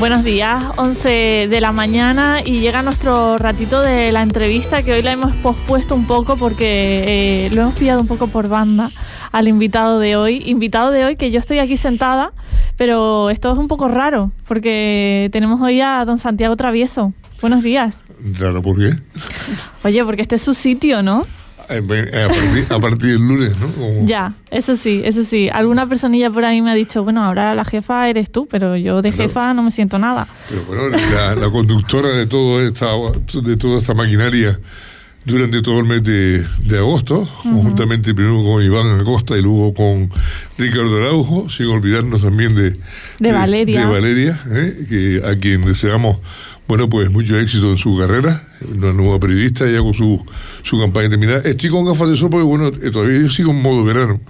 Buenos días, 11 de la mañana y llega nuestro ratito de la entrevista, que hoy la hemos pospuesto un poco porque lo hemos pillado un poco por banda al invitado de hoy. Invitado de hoy que yo estoy aquí sentada, pero esto es un poco raro porque tenemos hoy a don Santiago Travieso. Buenos días. Claro, ¿por qué? Oye, porque este es su sitio, ¿no? A partir del lunes, ¿no? Como... Ya, eso sí. Alguna personilla por ahí me ha dicho, bueno, ahora la jefa eres tú, pero yo de jefa no me siento nada. Pero bueno, la conductora de toda esta maquinaria durante todo el mes de agosto, conjuntamente primero con Iván Acosta y luego con Ricardo Araujo, sin olvidarnos también de Valeria. De Valeria, que a quien deseamos, bueno, pues mucho éxito en su carrera, una nueva periodista ya con su campaña terminada. Estoy con gafas de sol porque, bueno, todavía yo sigo en modo verano.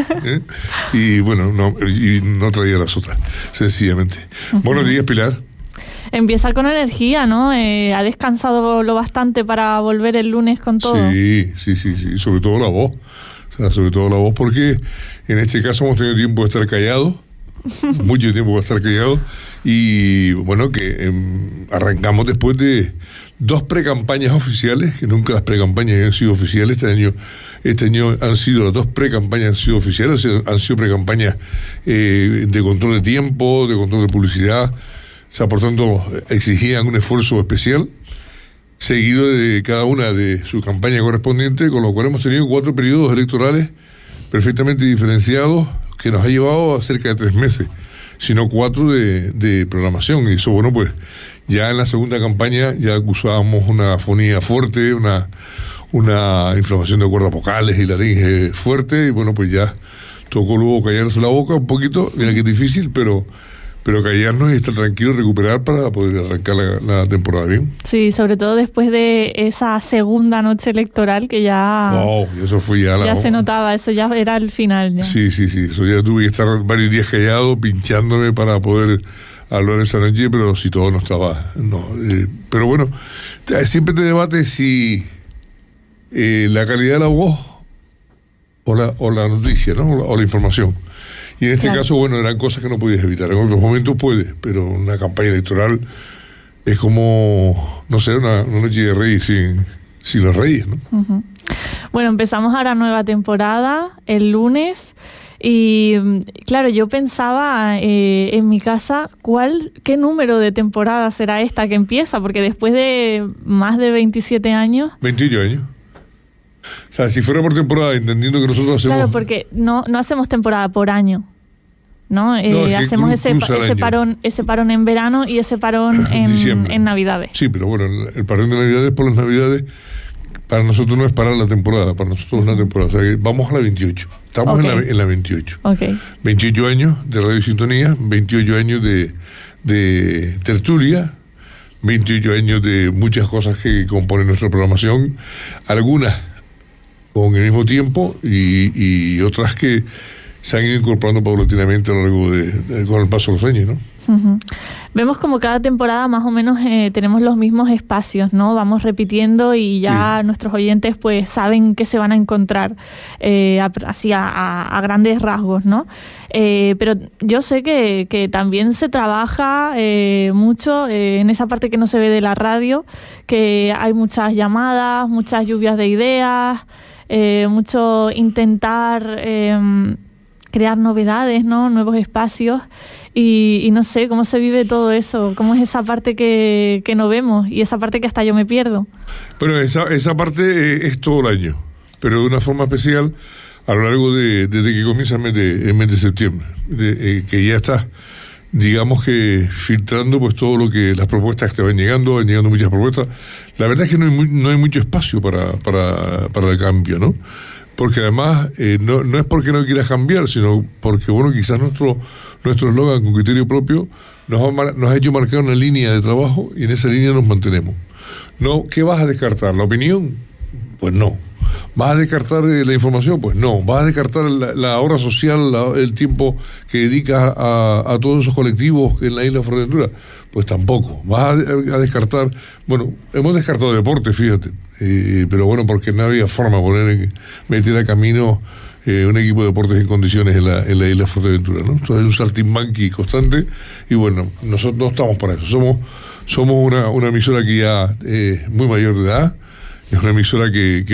Y bueno, no traía las otras, sencillamente. Buenos días, Pilar. Empieza con energía, ¿no? ¿Ha descansado lo bastante para volver el lunes con todo? Sí, sobre todo la voz. O sea, sobre todo la voz, porque en este caso hemos tenido tiempo de estar callados, mucho tiempo de estar callados, y bueno, que arrancamos después de 2 precampañas oficiales, que nunca las precampañas han sido oficiales. Este año han sido las 2 precampañas han sido oficiales, han sido precampañas de control de tiempo, de control de publicidad. O sea, por tanto, exigían un esfuerzo especial, seguido de cada una de su campaña correspondiente, con lo cual hemos tenido 4 periodos electorales perfectamente diferenciados, que nos ha llevado a cerca de 3 meses, sino 4 de programación. Y eso, bueno, pues ya en la segunda campaña ya acusábamos una afonía fuerte, una inflamación de cuerdas vocales y laringe fuerte, y bueno, pues ya tocó luego callarse la boca un poquito. Mira que es difícil, pero callarnos y estar tranquilos, recuperar para poder arrancar la temporada bien. Sí, sobre todo después de esa segunda noche electoral que ya... Wow, eso fue ya se notaba, eso ya era el final. Ya. Sí, eso ya tuve que estar varios días callado, pinchándome para poder hablar esa noche, pero si todo no estaba... pero bueno, siempre te debates si la calidad de la voz o la noticia, ¿no? O la información. Y en este caso, bueno, eran cosas que no podías evitar. En otros momentos puedes, pero una campaña electoral es como, no sé, una noche de reyes sin los reyes, ¿no? Uh-huh. Bueno, empezamos ahora nueva temporada, el lunes, y claro, yo pensaba en mi casa, ¿qué número de temporada será esta que empieza? Porque después de más de 27 años... 28 años. O sea, si fuera por temporada, entendiendo que nosotros hacemos... Claro, porque no hacemos temporada por año, ¿no? Hacemos ese parón en verano y ese parón en Navidades. Sí, pero bueno, el parón de Navidades por las Navidades, para nosotros no es parar la temporada, para nosotros es una temporada. O sea, que vamos a la 28. Estamos en la 28. Okay. 28 años de Radio Sintonía, 28 años de tertulia, 28 años de muchas cosas que componen nuestra programación, algunas con el mismo tiempo y otras que se han ido incorporando paulatinamente a lo largo con el paso de los años, ¿no? Uh-huh. Vemos como cada temporada más o menos tenemos los mismos espacios, ¿no? Vamos repitiendo y ya nuestros oyentes pues saben que se van a encontrar así a grandes rasgos, ¿no? Pero yo sé que también se trabaja mucho en esa parte que no se ve de la radio, que hay muchas llamadas, muchas lluvias de ideas, mucho intentar crear novedades, ¿no? Nuevos espacios y no sé cómo se vive todo eso, cómo es esa parte que no vemos y esa parte que hasta yo me pierdo. Bueno, esa parte es todo el año, pero de una forma especial a lo largo desde que comienza el mes de septiembre, que ya está, digamos que filtrando pues todo lo que las propuestas que te van llegando muchas propuestas. La verdad es que no hay mucho espacio para el cambio, ¿no? Porque además no es porque no quieras cambiar, sino porque, bueno, quizás nuestro eslogan con criterio propio nos ha hecho marcar una línea de trabajo y en esa línea nos mantenemos. No, ¿qué vas a descartar? ¿La opinión? Pues no. ¿Vas a descartar la información? Pues no. ¿Vas a descartar la obra social, el tiempo que dedicas a todos esos colectivos en la isla de Fuerteventura? Pues tampoco. ¿Vas a descartar? Bueno, hemos descartado deporte, fíjate. Pero bueno, porque no había forma de meter a camino un equipo de deportes en condiciones en la isla Fuerteventura, ¿no? Entonces es un saltimbanqui constante y bueno, nosotros no estamos para eso. Somos una emisora que ya muy mayor de edad, es una emisora que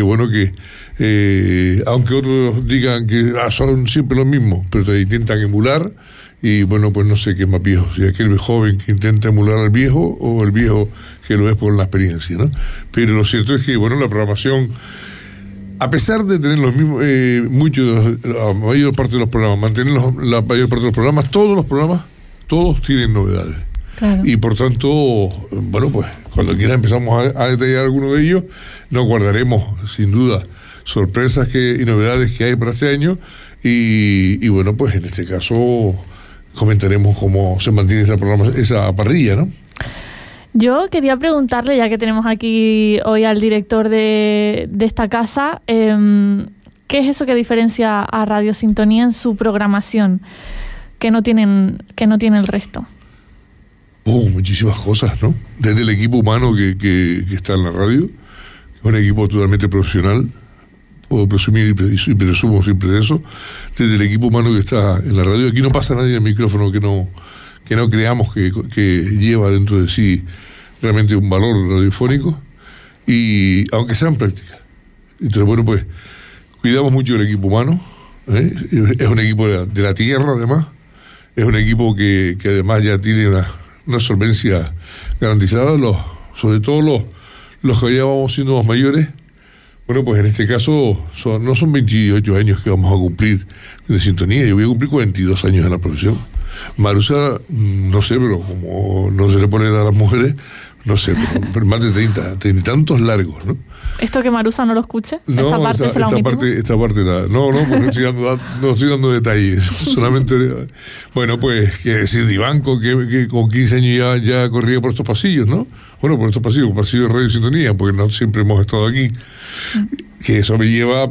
aunque otros digan que son siempre los mismos, pero te intentan emular y bueno, pues no sé qué es más viejo, si aquel joven que intenta emular al viejo o el viejo que lo es por la experiencia, ¿no? Pero lo cierto es que, bueno, la programación, a pesar de tener los mismos, la mayor parte de los programas, mantener la mayor parte de los programas, todos tienen novedades. Claro. Y por tanto, bueno, pues cuando quiera empezamos a detallar alguno de ellos, nos guardaremos sin duda sorpresas y novedades que hay para este año y bueno, pues en este caso comentaremos cómo se mantiene esa parrilla, ¿no? Yo quería preguntarle, ya que tenemos aquí hoy al director de esta casa, ¿qué es eso que diferencia a Radio Sintonía en su programación que no tiene el resto? Muchísimas cosas, ¿no? Desde el equipo humano que está en la radio, un equipo totalmente profesional, puedo presumir y presumo siempre de eso, desde el equipo humano que está en la radio. Aquí no pasa nadie al micrófono que no creamos que lleva dentro de sí realmente un valor radiofónico, y aunque sean prácticas. Entonces, bueno, pues cuidamos mucho del equipo humano, ¿eh? Es un equipo de la tierra, además, es un equipo que además ya tiene una solvencia garantizada, sobre todo los que ya vamos siendo más mayores. Bueno, pues en este caso no son 28 años que vamos a cumplir de sintonía, yo voy a cumplir 42 años en la profesión. Marusa, no sé, pero como no se le pone a las mujeres, no sé, pero más de 30 y tantos largos, ¿no? ¿Esto que Marusa no lo escuche? No, esta parte no, pues no estoy dando detalles, solamente, bueno, pues, que decir de Ivanco, que con 15 años ya corría por estos pasillos, ¿no? Bueno, por estos pasillos de Radio Sintonía, porque no siempre hemos estado aquí, que eso me lleva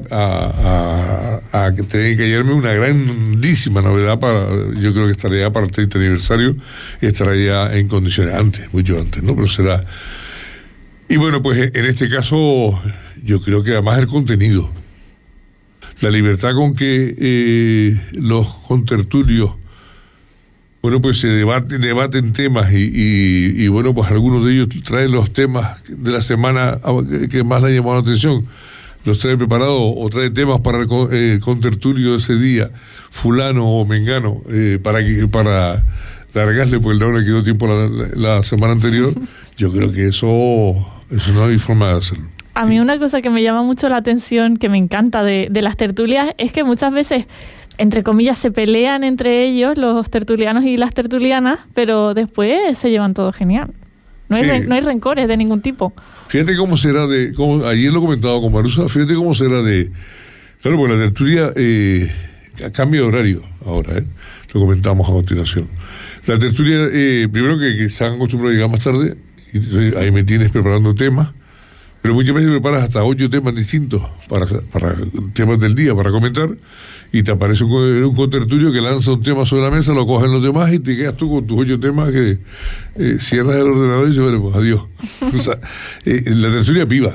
a que tener que hallarme una grandísima novedad yo creo que estaré ya para el 30 aniversario, y estará ya en condiciones mucho antes, ¿no? Pero será. Y bueno, pues en este caso, yo creo que además el contenido, la libertad con que los contertulios, bueno, pues se debaten temas y bueno, pues algunos de ellos traen los temas de la semana que más le han llamado la atención, los trae preparados o trae temas para el contertulio de ese día, fulano o mengano, para largarle, porque no le quedó tiempo la semana anterior. Yo creo que eso no hay forma de hacerlo. A mí una cosa que me llama mucho la atención, que me encanta de las tertulias, es que muchas veces, entre comillas, se pelean entre ellos, los tertulianos y las tertulianas, pero después se llevan todo genial. No hay rencores de ningún tipo. Fíjate cómo será ayer lo comentaba con Marusa, fíjate cómo será claro, porque la tertulia cambia de horario ahora, lo comentamos a continuación. La tertulia, primero que se han acostumbrado a llegar más tarde, y ahí me tienes preparando temas, pero muchas veces preparas hasta 8 temas distintos para temas del día para comentar, y te aparece un contertulio que lanza un tema sobre la mesa, lo cogen los demás y te quedas tú con tus 8 temas que cierras el ordenador y dices, bueno, pues adiós. O sea, la tertulia viva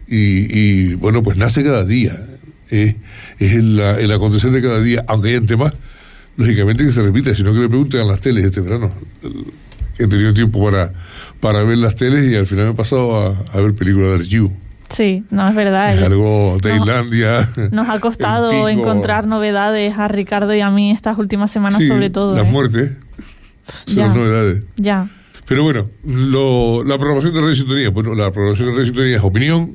y bueno, pues nace cada día, es el acontecer de cada día, aunque hayan temas lógicamente que se repite, sino que me pregunten a las teles este verano. He tenido tiempo para ver las teles y al final me he pasado a ver películas de archivo. Sí, no, es verdad. Es algo Tailandia. Nos ha costado encontrar novedades a Ricardo y a mí estas últimas semanas, sobre todo. Las muertes son las novedades. Ya. Pero bueno, la programación de Radio Sintonía, bueno, la programación de Radio Sintonía es opinión,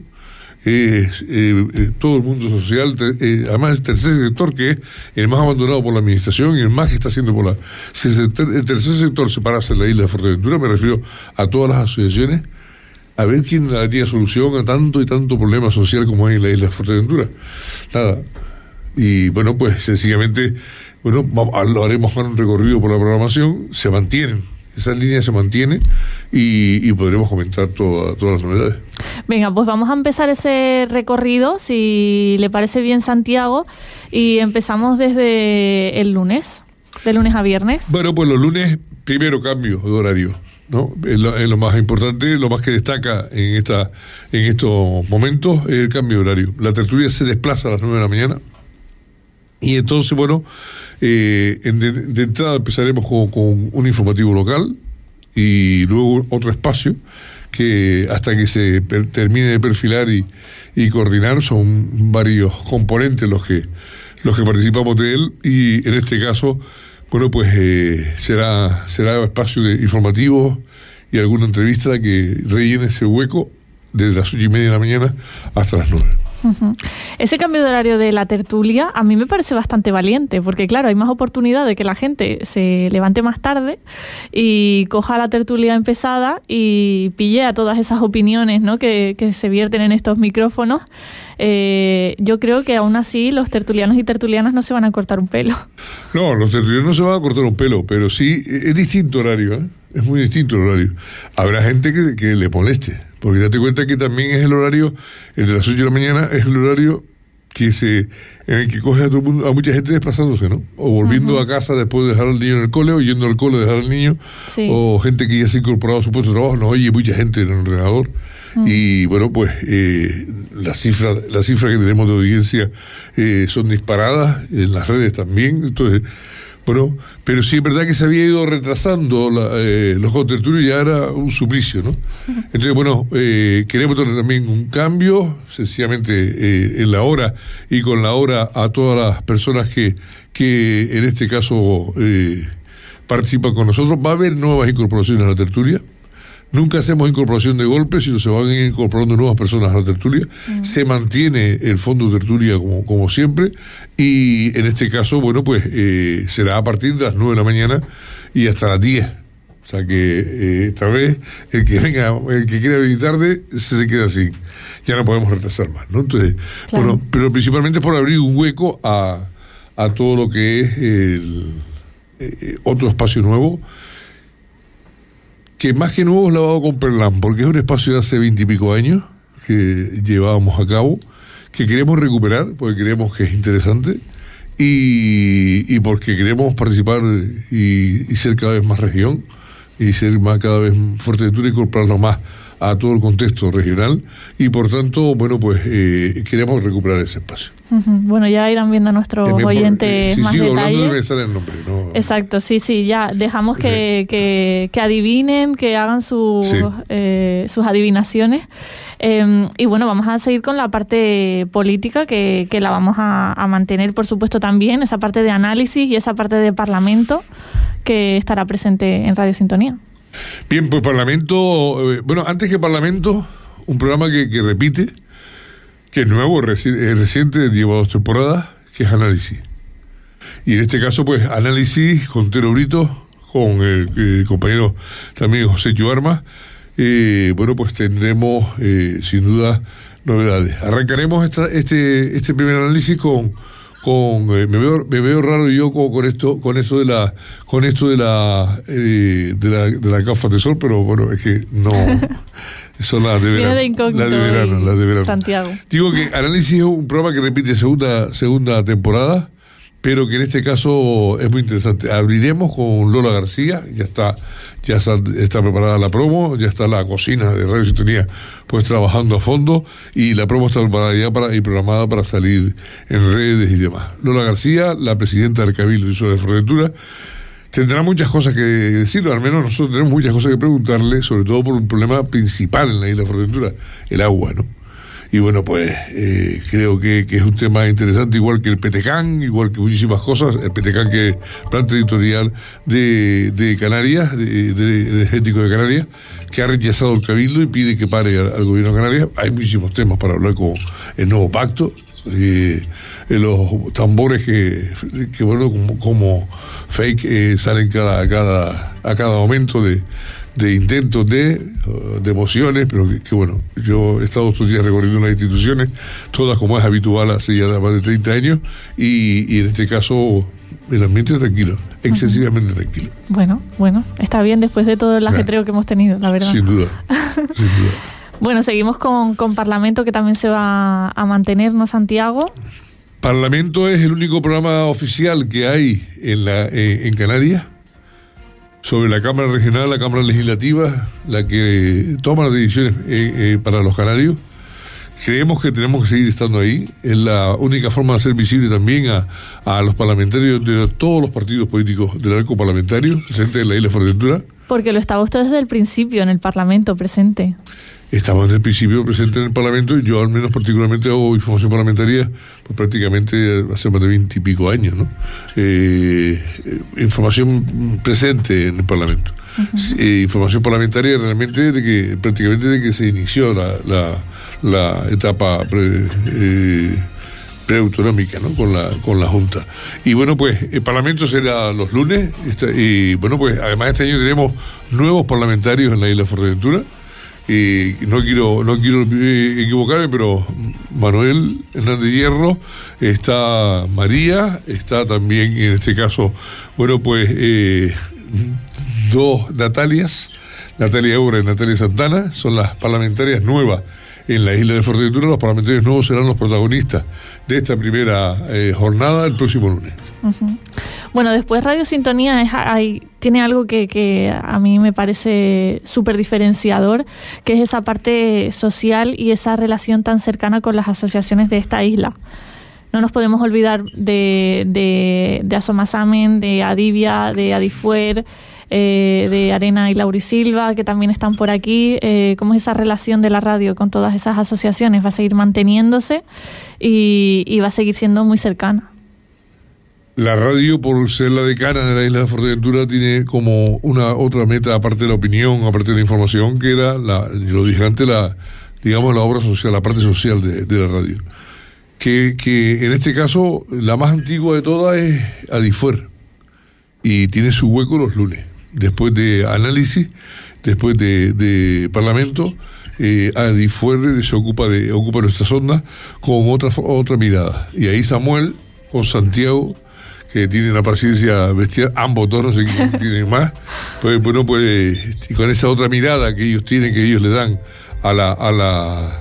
todo el mundo social, además el tercer sector, que es el más abandonado por la administración y el más que está haciendo por si el tercer sector se parase en la isla de Fuerteventura, me refiero a todas las asociaciones, a ver quién daría solución a tanto y tanto problema social como hay en la isla de Fuerteventura. Nada. Y bueno, pues sencillamente, lo haremos con un recorrido por la programación, se mantienen. Esa línea se mantiene y podremos comentar todas las novedades. Venga, pues vamos a empezar ese recorrido, si le parece bien, Santiago, y empezamos desde el lunes, de lunes a viernes. Bueno, pues los lunes, primero cambio de horario, ¿no? Es lo más importante, lo más que destaca en estos momentos es el cambio de horario. La tertulia se desplaza a las 9 de la mañana, Y entonces, bueno, de entrada empezaremos con un informativo local y luego otro espacio que hasta que se termine de perfilar y coordinar, son varios componentes los que participamos de él, y en este caso, bueno, pues será espacio informativo y alguna entrevista que rellene ese hueco desde las 8:30 de la mañana hasta las 9. Uh-huh. Ese cambio de horario de la tertulia a mí me parece bastante valiente, porque claro, hay más oportunidad de que la gente se levante más tarde y coja la tertulia empezada y pille a todas esas opiniones, ¿no?, que se vierten en estos micrófonos. Yo creo que aún así los tertulianos y tertulianas no se van a cortar un pelo. No, los tertulianos no se van a cortar un pelo, pero sí es distinto horario, ¿eh? Es muy distinto el horario. Habrá gente que le moleste, porque date cuenta que también es el horario, el de las 8 de la mañana, es el horario en el que coge a mucha gente desplazándose, ¿no? O volviendo a casa después de dejar al niño en el cole, o yendo al cole a dejar al niño, sí. O gente que ya se ha incorporado a su puesto de trabajo. No oye mucha gente en el ordenador. Y bueno, pues las cifras que tenemos de audiencia son disparadas, en las redes también. Entonces, bueno, pero sí es verdad que se había ido retrasando los contertulios, y ya era un suplicio, ¿no? Entonces, bueno, queremos tener también un cambio, sencillamente en la hora, y con la hora a todas las personas que en este caso participan con nosotros. Va a haber nuevas incorporaciones a la tertulia. Nunca hacemos incorporación de golpe, sino se van incorporando nuevas personas a la tertulia. Se mantiene el fondo de tertulia como siempre, y en este caso, bueno, pues será a partir de las 9 de la mañana y hasta las 10. O sea que esta vez el que quiera venir tarde se queda así. Ya no podemos retrasar más, ¿no? Entonces, claro. Bueno, pero principalmente por abrir un hueco a todo lo que es otro espacio nuevo, que más que nuevo es lavado con Perlán, porque es un espacio de hace 20 y pico años que llevábamos a cabo, que queremos recuperar porque creemos que es interesante, y porque queremos participar y ser cada vez más región, y ser cada vez Fuerteventura, incorporarlo más a todo el contexto regional, y por tanto, bueno, pues queremos recuperar ese espacio. Bueno, ya irán viendo a nuestros oyentes más detalles. Me sale el nombre, ¿no? Exacto, sí, ya dejamos que adivinen, que hagan sus adivinaciones. Y bueno, vamos a seguir con la parte política, que la vamos a mantener, por supuesto, también, esa parte de análisis y esa parte de Parlamento que estará presente en Radio Sintonía. Bien, pues Parlamento, bueno, antes que Parlamento, un programa que repite, que es nuevo, reciente, lleva 2 temporadas, que es Análisis. Y en este caso, pues, Análisis con Tero Brito, con el compañero también José Yuarma. Bueno, pues tendremos, sin duda, novedades. Arrancaremos este primer análisis con me veo raro yo con esto de las gafas de sol, pero bueno, es que no. Son las de verano. Las de verano. Santiago. Digo que Análisis es un programa que repite segunda temporada, pero que en este caso es muy interesante. Abriremos con Lola García, ya está preparada la promo, ya está la cocina de Radio Sintonía pues trabajando a fondo, y la promo está preparada ya y programada para salir en redes y demás. Lola García, la presidenta del Cabildo de Fuerteventura, tendrá muchas cosas que decir, al menos nosotros tenemos muchas cosas que preguntarle, sobre todo por un problema principal en la isla de Fuerteventura, el agua, ¿no? Y bueno, pues creo que es un tema interesante, igual que el Petecán, igual que muchísimas cosas. El Petecán, que es plan territorial de Canarias, de energético de Canarias, que ha rechazado el Cabildo y pide que pare al gobierno de Canarias. Hay muchísimos temas para hablar con el nuevo pacto. Los tambores que bueno, como fake salen a cada momento de intentos de emociones, pero que bueno, yo he estado estos días recorriendo las instituciones, todas como es habitual hace ya más de 30 años, y en este caso el ambiente es tranquilo, excesivamente tranquilo. Bueno, está bien después de todo el ajetreo que hemos tenido, la verdad. Sin duda. Bueno, seguimos con Parlamento, que también se va a mantener, ¿no, Santiago? Parlamento es el único programa oficial que hay en Canarias sobre la Cámara Regional, la Cámara Legislativa, la que toma las decisiones para los canarios. creemos que tenemos que seguir estando ahí. Es la única forma de hacer visible también a los parlamentarios de todos los partidos políticos del arco parlamentario presentes en la isla de Fuerteventura. Porque lo estaba usted desde el principio en el Parlamento presente. Estamos desde el principio presentes en el Parlamento, y yo al menos particularmente hago información parlamentaria pues, prácticamente hace más de 20 y pico años, ¿no? Información presente en el Parlamento. Uh-huh. Información parlamentaria realmente prácticamente de que se inició la etapa preautonómica, ¿no? con la Junta. Y bueno, pues el Parlamento será los lunes, y bueno, pues además este año tenemos nuevos parlamentarios en la isla de Fuerteventura. Y no quiero equivocarme, pero Manuel Hernández Hierro, está María, está también en este caso, bueno, pues dos Natalias, Natalia Eura y Natalia Santana, son las parlamentarias nuevas en la isla de Fuerteventura. Los parlamentarios nuevos serán los protagonistas de esta primera jornada el próximo lunes. Uh-huh. Bueno, después Radio Sintonía tiene algo que a mí me parece súper diferenciador, que es esa parte social y esa relación tan cercana con las asociaciones de esta isla. No nos podemos olvidar de Asomasamen, de Adivia, de Adifuer, de Arena y Laurisilva, que también están por aquí. ¿Cómo es esa relación de la radio con todas esas asociaciones? Va a seguir manteniéndose y va a seguir siendo muy cercana. La radio, por ser la decana de la isla de Fuerteventura, tiene como una otra meta, aparte de la opinión, aparte de la información, que era, yo lo dije antes, la obra social, la parte social de la radio. Que en este caso, la más antigua de todas es Adifuer, y tiene su hueco los lunes. Después de análisis, después de Parlamento, Adifuer se ocupa nuestras ondas con otra mirada. Y ahí Samuel, con Santiago, que tienen la paciencia bestial, ambos dos, no sé quién tienen más, pues bueno, pues con esa otra mirada que ellos tienen, que ellos le dan a la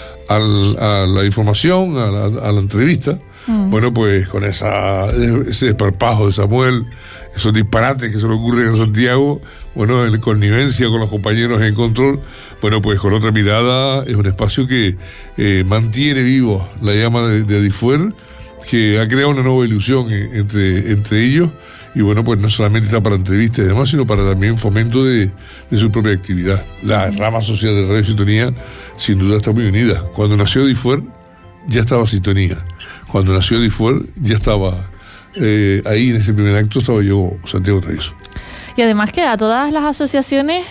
información, a la entrevista, bueno, pues con ese desparpajo de Samuel, esos disparates que se le ocurren a Santiago, bueno, en connivencia con los compañeros en control, bueno, pues con otra mirada, es un espacio que mantiene vivo la llama de Adifuer, que ha creado una nueva ilusión entre ellos, y bueno, pues no solamente está para entrevistas y demás, sino para también fomento de su propia actividad. La rama social de Radio Sintonía sin duda está muy unida. Cuando nació Adifuer ya estaba Sintonía, cuando nació Adifuer ya estaba ahí en ese primer acto estaba yo, Santiago Travieso. Y además que a todas las asociaciones,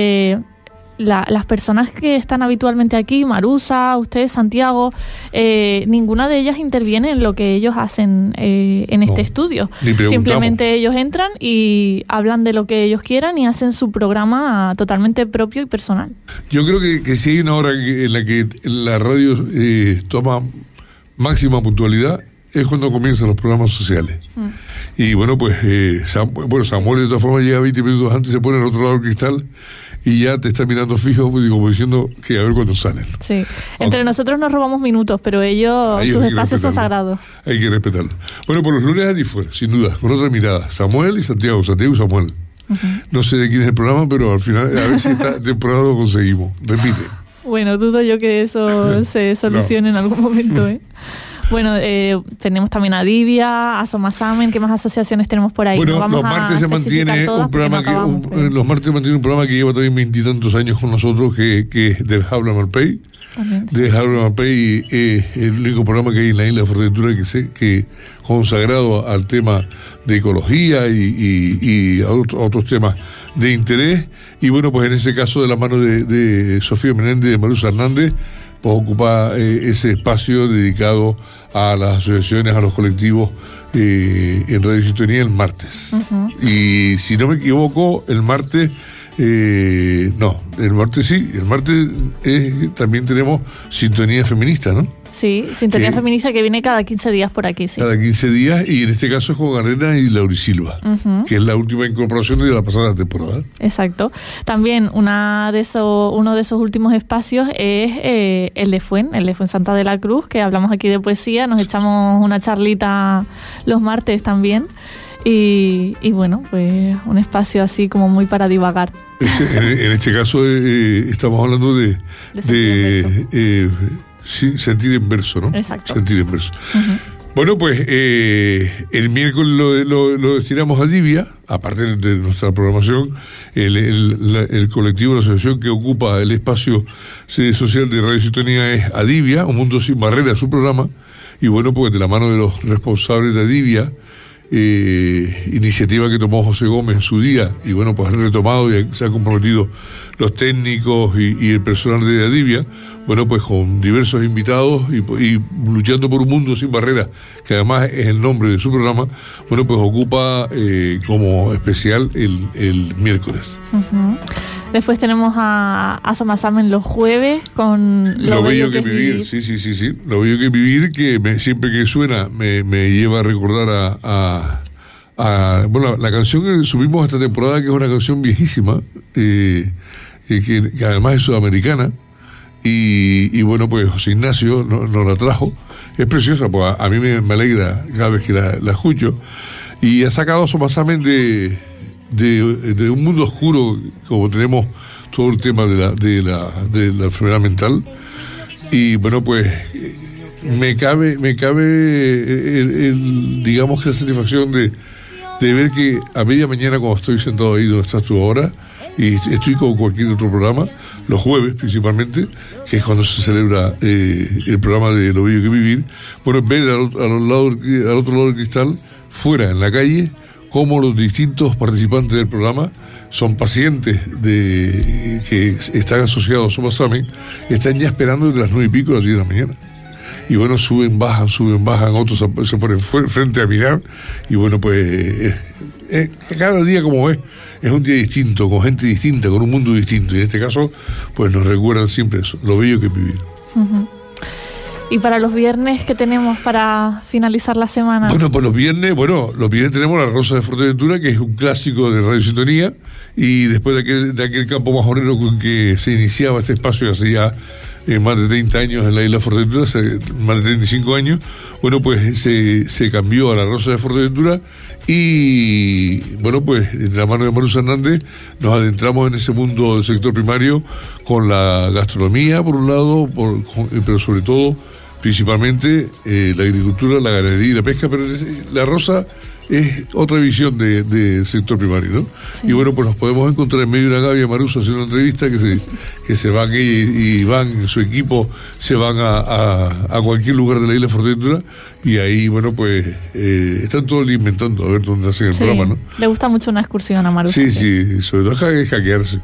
las personas que están habitualmente aquí, Marusa, usted, Santiago, ninguna de ellas interviene en lo que ellos hacen en este estudio. Simplemente ellos entran y hablan de lo que ellos quieran y hacen su programa totalmente propio y personal. Yo creo que si hay una hora en la que la radio toma máxima puntualidad, es cuando comienzan los programas sociales. Y bueno, pues Samuel de todas formas llega 20 minutos antes, se pone al otro lado del cristal y ya te está mirando fijo, pues, como diciendo que a ver cuándo salen. Sí, entre nosotros nos robamos minutos, pero ellos sus espacios son sagrados. Hay que respetarlo. Bueno, por los lunes Adifuer, sin duda, con otra mirada. Samuel y Santiago y Samuel. No sé de quién es el programa, pero al final, a ver si esta temporada lo conseguimos. Repite. Bueno, dudo yo que eso se solucione en algún momento, ¿eh? Bueno, tenemos también a Divia, a Somasamen. ¿Qué más asociaciones tenemos por ahí? Bueno, los martes se mantiene un programa los martes se mantiene un programa que lleva también 20 y tantos años con nosotros, que es del Jaula Malpey. Del Jaula Malpey es el único programa que hay en la isla de Fuerteventura que consagrado al tema de ecología y a otros temas de interés. Y bueno, pues en ese caso, de la mano de Sofía Menéndez y de Marusa Hernández, pues ocupa ese espacio dedicado a las asociaciones, a los colectivos en Radio Sintonía el martes. Y si no me equivoco, el martes el martes sí, el martes también tenemos Sintonía Feminista, ¿no? Sí, Sintonía Feminista, que viene cada 15 días por aquí, sí. Cada 15 días, y en este caso es con Arena y Laurisilva, que es la última incorporación de la pasada temporada. Exacto. También uno de esos últimos espacios es el de Fuensanta de la Cruz, que hablamos aquí de poesía, nos echamos una charlita los martes también. Y bueno, pues un espacio así como muy para divagar. En este caso estamos hablando de Sí, sentir en verso, ¿no? Exacto. Sentir en verso. Bueno, pues el miércoles lo destinamos a Divia, aparte de nuestra programación, el colectivo, la asociación que ocupa el espacio social de Radio Sintonía es Adivia, Un Mundo Sin Barreras, su programa, y bueno, pues de la mano de los responsables de Adivia, iniciativa que tomó José Gómez en su día, y bueno, pues han retomado y se han comprometido los técnicos y el personal de Adivia, bueno, pues con diversos invitados y luchando por un mundo sin barreras, que además es el nombre de su programa, bueno, pues ocupa como especial el miércoles. Después tenemos a Somasamen los jueves con Lo bello que vivir. Sí. Lo bello que vivir, que siempre que suena me lleva a recordar bueno, la canción que subimos esta temporada, que es una canción viejísima, que además es sudamericana, y bueno, pues José Ignacio nos la trajo. Es preciosa, pues a mí me alegra cada vez que la escucho, y ha sacado Somasamen de un mundo oscuro, como tenemos todo el tema de la enfermedad mental, y bueno, pues me cabe digamos que la satisfacción de ver que a media mañana, cuando estoy sentado ahí donde estás tú ahora, y estoy con cualquier otro programa, los jueves principalmente, que es cuando se celebra el programa de Lo bello que vivir, bueno, ver al otro lado del cristal, fuera en la calle, cómo los distintos participantes del programa son pacientes que están asociados a Somasamen, están ya esperando desde las 9:00 a las 10 de la mañana. Y bueno, suben, bajan, otros se ponen frente a mirar, y bueno, pues cada día como es un día distinto, con gente distinta, con un mundo distinto, y en este caso, pues nos recuerdan siempre eso, lo bello que es vivir. ¿Y para los viernes qué tenemos para finalizar la semana? Bueno, pues los viernes tenemos La Rosa de Fuerteventura, que es un clásico de Radio Sintonía, y después de aquel campo majorero con que se iniciaba este espacio hace ya más de 30 años en la isla de Fuerteventura, más de 35 años, bueno, pues se cambió a La Rosa de Fuerteventura, y bueno, pues de la mano de Marusa Hernández nos adentramos en ese mundo del sector primario con la gastronomía, por un lado, pero sobre todo, principalmente, la agricultura, la ganadería y la pesca, pero La Rosa es otra visión del sector primario, ¿no? Sí. Y bueno, pues nos podemos encontrar en medio de una gavia, Marusa, haciendo una entrevista que se van y van, su equipo se van a cualquier lugar de la isla de Fuerteventura, y ahí, bueno, pues están todos inventando a ver dónde hacen el programa, ¿no? Le gusta mucho una excursión a Marusa. Sí, sobre todo hackearse.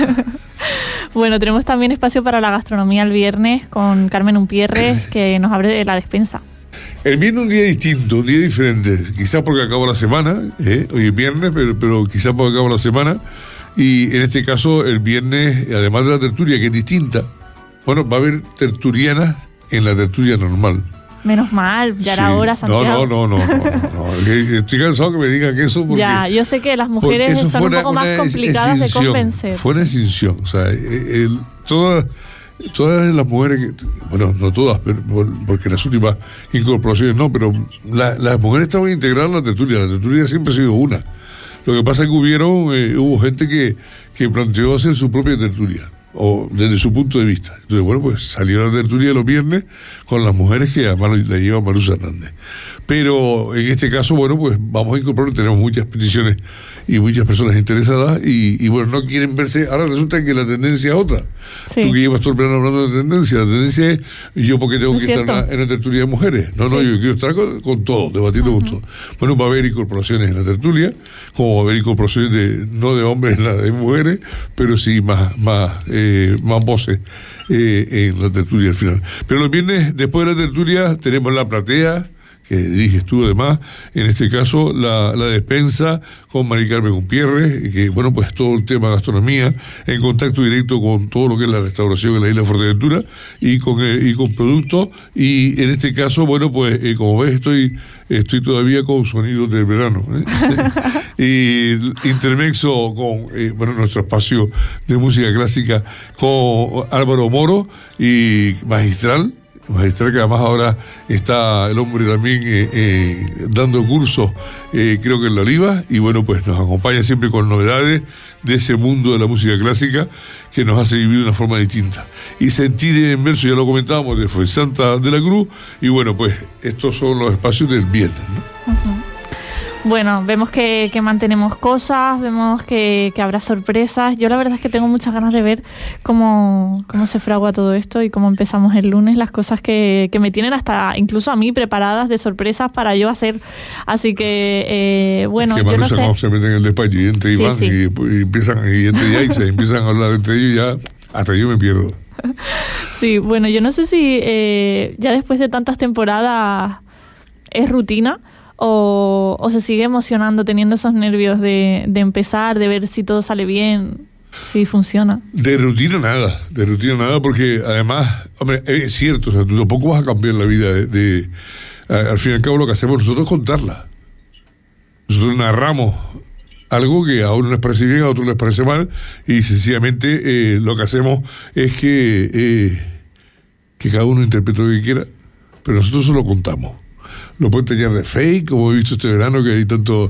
Bueno, tenemos también espacio para la gastronomía el viernes con Carmen Umpierre, que nos abre la despensa. El viernes un día distinto, un día diferente, quizás porque acaba la semana, hoy es viernes, pero quizás porque acaba la semana, y en este caso el viernes, además de la tertulia, que es distinta, bueno, va a haber tertulianas en la tertulia normal. Menos mal, ya era hora, Santiago. No. Estoy cansado que me digan eso, porque... Ya, yo sé que las mujeres son un poco más complicadas de convencer. Fue una extinción, o sea, todas las mujeres, bueno, no todas, porque las últimas incorporaciones no, pero las mujeres estaban integradas en la tertulia siempre ha sido una. Lo que pasa es que hubo gente que planteó hacer su propia tertulia, o desde su punto de vista. Entonces, bueno, pues salió la tertulia los viernes con las mujeres que además la lleva Marusa Hernández. Pero en este caso, bueno, pues vamos a incorporar, tenemos muchas peticiones y muchas personas interesadas, y bueno, no quieren verse. Ahora resulta que la tendencia es otra. Sí. Tú que llevas todo el verano hablando de tendencia, la tendencia es yo porque tengo que estar en la tertulia de mujeres. No, yo quiero estar con todo, debatiendo con todo. Bueno, va a haber incorporaciones en la tertulia, como va a haber incorporaciones no de hombres, de mujeres, pero sí más voces en la tertulia al final. Pero los viernes, después de la tertulia, tenemos la platea, que diriges tú además, en este caso la despensa con Mari Carmen Umpierre, que bueno, pues todo el tema de gastronomía, en contacto directo con todo lo que es la restauración en la isla de Fuerteventura, y con productos, y en este caso, bueno, pues como ves, estoy todavía con sonidos del verano, y intermexo con nuestro espacio de música clásica con Álvaro Moro y Magistral, magistral, que además ahora está el hombre también dando cursos, creo que en La Oliva, y bueno, pues nos acompaña siempre con novedades de ese mundo de la música clásica que nos hace vivir de una forma distinta. Y Sentir en Verso, ya lo comentábamos, de Fuensanta de la Cruz, y bueno, pues estos son los espacios del viernes, ¿no? Uh-huh. Bueno, vemos que mantenemos cosas, vemos que habrá sorpresas. Yo la verdad es que tengo muchas ganas de ver cómo se fragua todo esto y cómo empezamos el lunes, las cosas que me tienen hasta incluso a mí preparadas de sorpresas para yo hacer. Así que, bueno, yo no sé. Se meten en el despacho y entre Iván sí. y empiezan, y entre Yaisa empiezan a hablar entre ellos, ya hasta yo me pierdo. Sí, bueno, yo no sé si ya después de tantas temporadas es rutina. O se sigue emocionando, teniendo esos nervios de empezar, de ver si todo sale bien, si funciona. De rutina nada, porque además, hombre, es cierto, o sea, tú tampoco vas a cambiar la vida al fin y al cabo lo que hacemos nosotros es contarla. Nosotros narramos algo que a uno les parece bien, a otro les parece mal, y sencillamente lo que hacemos es que cada uno interprete lo que quiera, pero nosotros solo contamos. Lo pueden tallar de fake, como he visto este verano, que hay tanto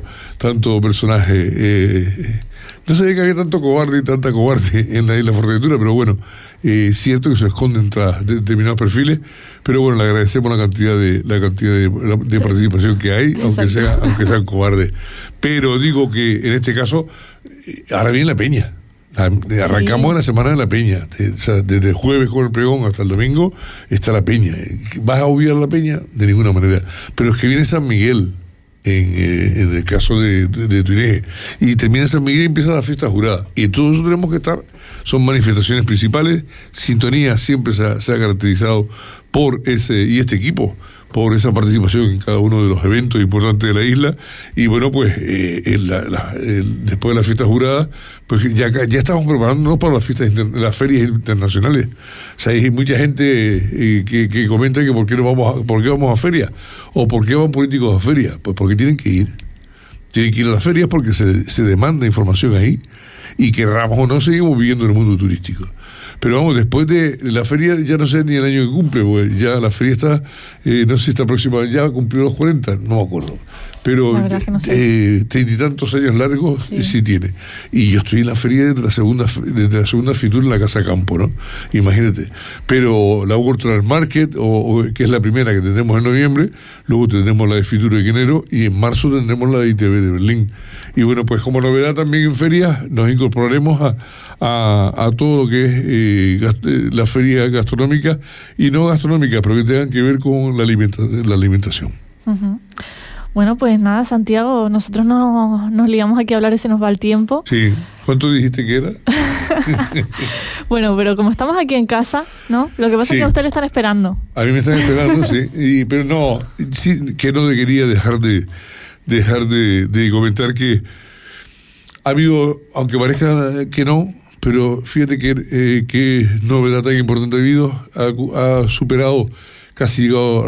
personaje. No sabía que había tanto cobarde y tanta cobarde en la isla Fuerteventura, pero bueno, es cierto que se esconden tras determinados perfiles, pero bueno, le agradecemos la cantidad de participación que hay, aunque sean cobardes. Pero digo que en este caso, ahora viene la peña. Arrancamos en la semana de la peña, o sea, desde el jueves con el pregón hasta el domingo está la peña. ¿Vas a obviar la peña? De ninguna manera. Pero es que viene San Miguel en el caso de Tuineje, y termina San Miguel y empieza la fiesta jurada, y todos eso tenemos que estar. Son manifestaciones principales. Sintonía siempre se ha caracterizado por este equipo, por esa participación en cada uno de los eventos importantes de la isla. Y bueno, pues después de la fiesta jurada, pues ya estamos preparándonos para las las ferias internacionales. O sea, hay mucha gente que comenta que por qué vamos a ferias, o por qué van políticos a ferias. Pues porque tienen que ir a las ferias, porque se demanda información ahí, y querramos o no, seguimos viviendo en el mundo turístico. Pero vamos, después de la feria, ya no sé ni el año que cumple, porque ya la feria está, no sé si está próxima, ya cumplió los 40, no me acuerdo. Pero no sé. 30 y tantos años largos sí tiene. Y yo estoy en la feria desde la segunda fitura en la Casa Campo, ¿no? Imagínate. Pero la World Trade Market, que es la primera que tendremos en noviembre, luego tendremos la de Fitur de enero, y en marzo tendremos la de ITV de Berlín. Y bueno, pues como novedad también en ferias nos incorporaremos a todo lo que es la feria gastronómica y no gastronómica, pero que tengan que ver con la alimentación. Uh-huh. Bueno, pues nada, Santiago, nosotros nos liamos aquí a hablar y se nos va el tiempo. Sí. ¿Cuánto dijiste que era? Bueno, pero como estamos aquí en casa, ¿no? Lo que pasa es que a usted le están esperando. A mí me están esperando, sí. Pero no, sí, que no quería dejar de comentar que ha habido, aunque parezca que no, pero fíjate que novedad tan importante ha habido, ha superado, casi llegado al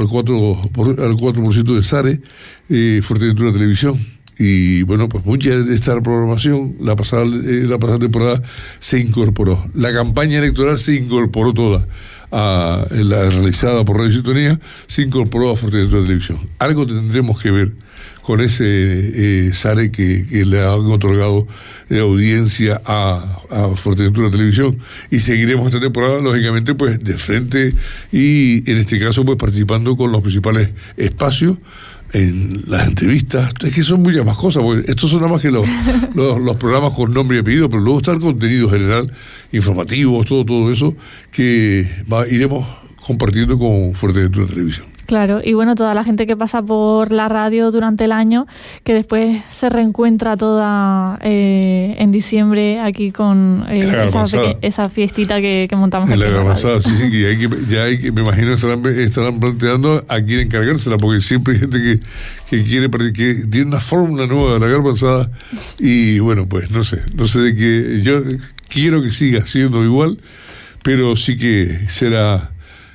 4% de SARE, Fuerteventura Televisión. Y bueno, pues mucha de esta programación, la pasada temporada, se incorporó. La campaña electoral se incorporó toda. La realizada por Radio Sintonía, se incorporó a Fuerteventura Televisión. Algo tendremos que ver con ese SARE que le han otorgado audiencia a Fuerteventura Televisión, y seguiremos esta temporada lógicamente pues de frente, y en este caso pues participando con los principales espacios en las entrevistas. Es que son muchas más cosas, porque estos son nada más que los programas con nombre y apellido, pero luego está el contenido general, informativo, todo eso que iremos compartiendo con Fuerteventura Televisión. Claro, y bueno, toda la gente que pasa por la radio durante el año, que después se reencuentra toda en diciembre aquí con esa fiestita que montamos en aquí. La Garbanzada, sí, que me imagino estarán planteando a quién encargársela, porque siempre hay gente que quiere, que tiene una fórmula nueva de la Garbanzada, y bueno, pues no sé de qué. Yo quiero que siga siendo igual, pero sí que será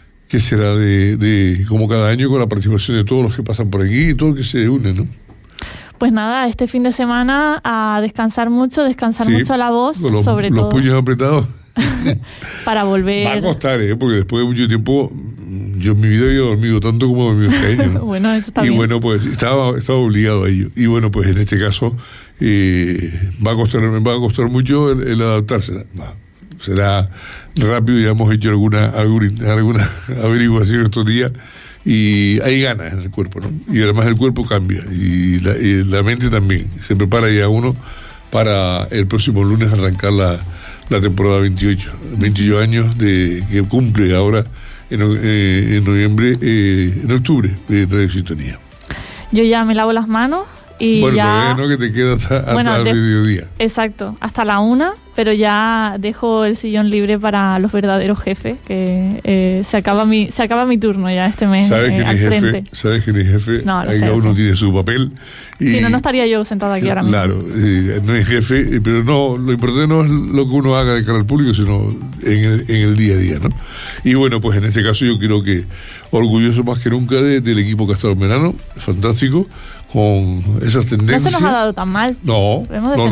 de como cada año, con la participación de todos los que pasan por aquí y todo el que se une, ¿no? Pues nada, este fin de semana a descansar mucho a la voz, sobre todo. Los puños apretados. Para volver. Va a costar, porque después de mucho tiempo Yo en mi vida había dormido tanto como he dormido este año, ¿no? Bueno, eso está y bien. bueno, pues estaba obligado a ello. Y bueno, pues en este caso me va a costar mucho el adaptarse. Será rápido, ya hemos hecho alguna averiguación estos días y hay ganas en el cuerpo, ¿no? Y además el cuerpo cambia y la mente también. Se prepara ya uno para el próximo lunes arrancar la temporada 28 años que cumple ahora en noviembre, en octubre, en Radio Sintonía. Yo ya me lavo las manos y bueno, ya... no, que te queda hasta el mediodía. Exacto, hasta la 1, pero ya dejo el sillón libre para los verdaderos jefes, que se acaba mi turno ya este mes. Sabes que mi jefe, no, ahí cada uno tiene su papel. Y, si no, no estaría yo sentada aquí ahora mismo. Claro, no es jefe, pero no, lo importante no es lo que uno haga de cara al público, sino en el día a día, ¿no? Y bueno, pues en este caso yo creo que orgulloso más que nunca del equipo que ha estado en verano, fantástico, con esas tendencias. No se nos ha dado tan mal. No.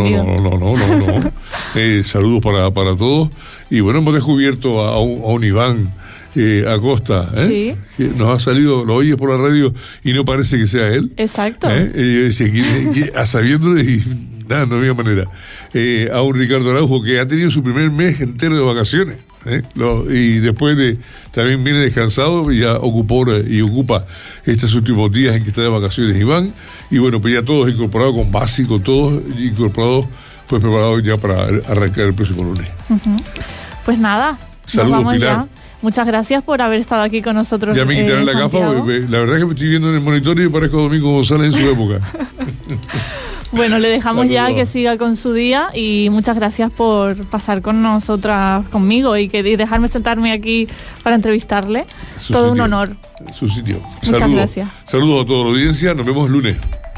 Saludos para todos. Y bueno, hemos descubierto a un Iván Acosta, sí, que nos ha salido, lo oyes por la radio y no parece que sea él. Exacto. A sabiendo y nada, no había manera. A un Ricardo Araujo que ha tenido su primer mes entero de vacaciones. Y después también viene descansado y ya ocupa estos últimos días en que está de vacaciones Iván, y bueno, pues ya todos incorporados con básico, todos incorporados, pues preparados ya para arrancar el próximo lunes. Uh-huh. Pues nada, saludos, nos vamos Pilar. Ya. Muchas gracias por haber estado aquí con nosotros. Ya me quitaré la gafa, porque la verdad es que me estoy viendo en el monitor y parezco a Domingo González en su época. Bueno, le dejamos Saludos. Ya que siga con su día y muchas gracias por pasar con nosotras, conmigo y dejarme sentarme aquí para entrevistarle. Todo un honor. Su sitio. Muchas gracias. Saludos a toda la audiencia, nos vemos el lunes.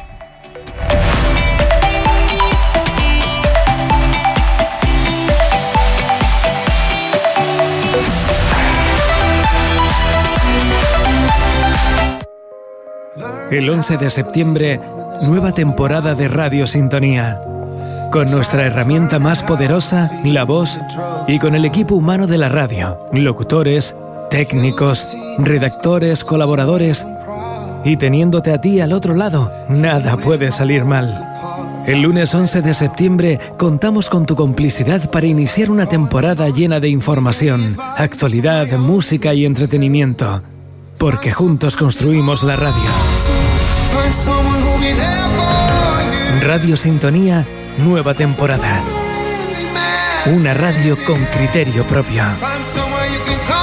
El 11 de septiembre, nueva temporada de Radio Sintonía. Con nuestra herramienta más poderosa, la voz, y con el equipo humano de la radio, locutores, técnicos, redactores, colaboradores, y teniéndote a ti al otro lado, nada puede salir mal. El lunes 11 de septiembre contamos con tu complicidad para iniciar una temporada llena de información, actualidad, música y entretenimiento. Porque juntos construimos la radio. Radio Sintonía, nueva temporada. Una radio con criterio propio.